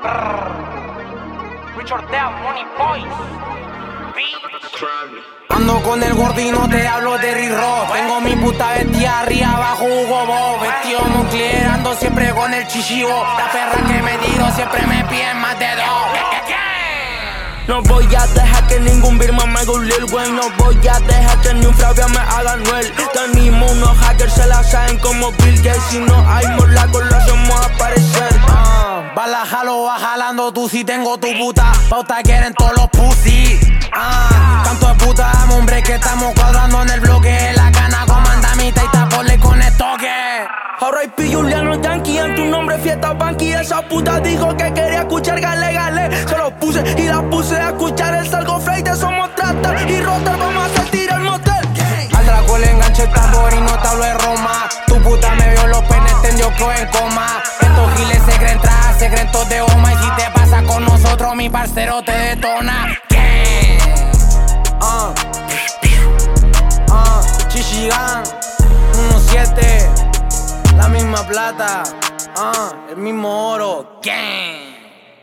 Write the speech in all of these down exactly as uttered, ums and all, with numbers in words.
Richard Dale, Money Boys. Ando con el gordino, te hablo de Rick-Ross. Tengo mi puta vestida arriba, abajo Hugo Boss. Vestido nuclear, ando siempre con el chichivo. La perra que me tiro siempre me piden más de dos. No voy a dejar que ningún Birman me haga un Lil Wayne. No voy a dejar que ni un Flavia me haga Noel. Tenemos unos hackers, se la saben como Bill Gates. Si no hay morlacos, lo hacemos aparecer. uh, Bala jalo, va jalando tú si tengo tu puta. Pauta quieren todos los pussy. uh, Canto de puta, dame hombre que estamos cuadrando en el bloque. La cana comanda mi taita, ponle con el toque. Ahora y Juliano Yankee en tu nombre fiesta banqui. Esa puta dijo que quería escuchar gale gale. Se lo puse y la puse a escuchar el salgo freight. Somos trata y rotar, vamos a sentir el motel. Al Draco le enganché el tambor y no te hablo de Roma. Tu puta me vio los penes, tendió que en coma. Estos giles se creen tras, secretos de goma. Y si te pasa con nosotros, mi parcero te detona. Ah, ah, Chichigan, uno siete. La misma plata, ah, el mismo oro. Gang.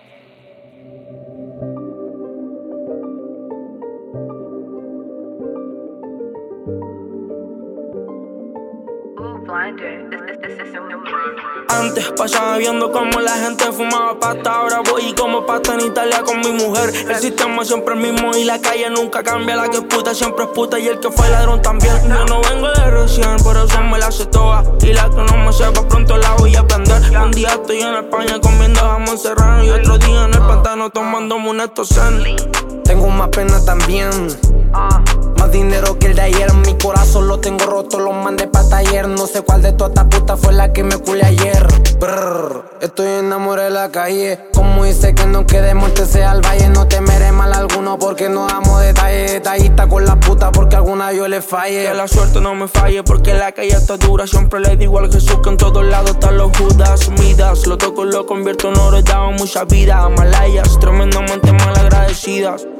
Antes pasaba viendo como la gente fumaba pasta. Ahora voy y como pasta en Italia con mi mujer. El sistema siempre es el mismo y la calle nunca cambia. La que es puta siempre es puta y el que fue ladrón también. Yo no vengo de recién, por eso me la sé toda. Y la que no me sepa pronto la voy a aprender. Un día estoy en España comiendo jamón serrano y otro día en el pantano tomándome un Estosen. Tengo más pena también, más dinero que el de ayer. Mi corazón lo tengo roto, lo mandé pa' taller. No sé cuál de todas estas putas fue la que me culé ayer. Brrr, estoy enamorado de la calle. Como dice que no quede muerte sea al valle. No temeré mal alguno porque no damos detalle. Detallista con la puta porque alguna yo le falle. Que la suerte no me falle porque la calle está dura. Siempre le digo al Jesús que en todos lados están los Judas. Midas, lo toco y lo convierto en oro. He dado mucha vida a Malayas, tremendamente malagradecidas.